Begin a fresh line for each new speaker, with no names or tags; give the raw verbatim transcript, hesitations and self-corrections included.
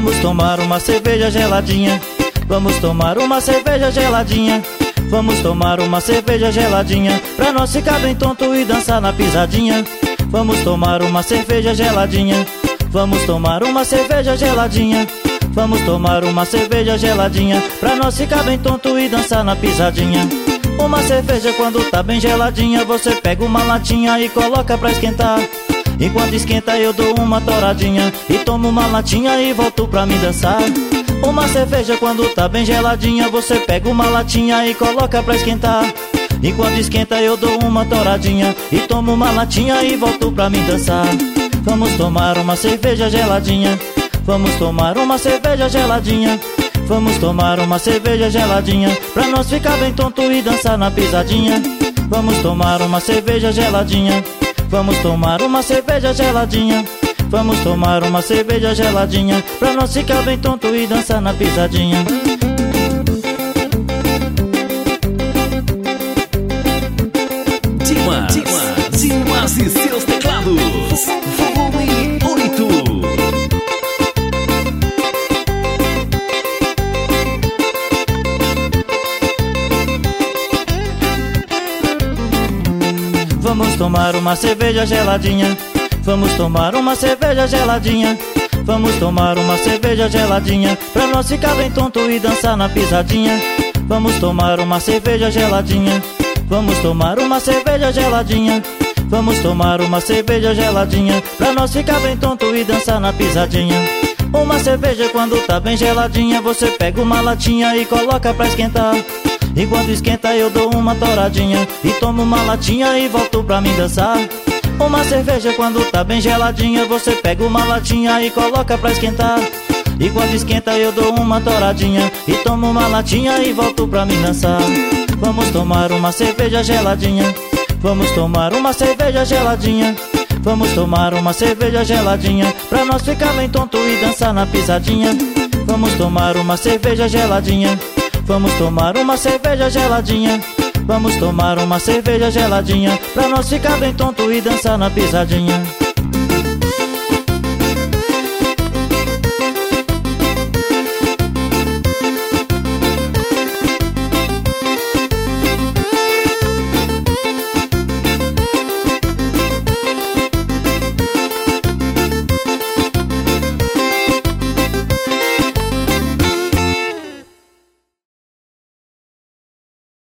Vamos tomar uma cerveja geladinha. Vamos tomar uma cerveja geladinha. Vamos tomar uma cerveja geladinha, pra nós ficar bem tonto e dançar na pisadinha. Vamos tomar uma cerveja geladinha. Vamos tomar uma cerveja geladinha. Vamos tomar uma cerveja geladinha, pra nós ficar bem tonto e dançar na pisadinha. Uma cerveja quando tá bem geladinha, você pega uma latinha e coloca pra esquentar. Enquanto esquenta eu dou uma toradinha e tomo uma latinha e volto pra me dançar. Uma cerveja quando tá bem geladinha, você pega uma latinha e coloca pra esquentar. Enquanto esquenta eu dou uma toradinha e tomo uma latinha e volto pra me dançar. Vamos tomar uma cerveja geladinha. Vamos tomar uma cerveja geladinha. Vamos tomar uma cerveja geladinha, pra nós ficar bem tonto e dançar na pisadinha. Vamos tomar uma cerveja geladinha. Vamos tomar uma cerveja geladinha. Vamos tomar uma cerveja geladinha, pra nós ficar bem tonto e dançar na pisadinha.
Dimas, Dimas, Dimas e seus teclados. Volume oito.
Vamos tomar uma cerveja geladinha. Vamos tomar uma cerveja geladinha. Vamos tomar uma cerveja geladinha, pra nós ficar bem tonto e dançar na pisadinha. Vamos tomar uma cerveja geladinha. Vamos tomar uma cerveja geladinha. Vamos tomar uma cerveja geladinha, pra nós ficar bem tonto e dançar na pisadinha. Uma cerveja quando tá bem geladinha, você pega uma latinha e coloca pra esquentar. Enquanto esquenta eu dou uma toradinha e tomo uma latinha e volto pra me dançar. Uma cerveja quando tá bem geladinha, você pega uma latinha e coloca pra esquentar. E quando esquenta eu dou uma toradinha e tomo uma latinha e volto pra me dançar. Vamos tomar uma cerveja geladinha. Vamos tomar uma cerveja geladinha. Vamos tomar uma cerveja geladinha, pra nós ficar bem tonto e dançar na pisadinha. Vamos tomar uma cerveja geladinha. Vamos tomar uma cerveja geladinha. Vamos tomar uma cerveja geladinha, pra nós ficar bem tonto e dançar na pisadinha.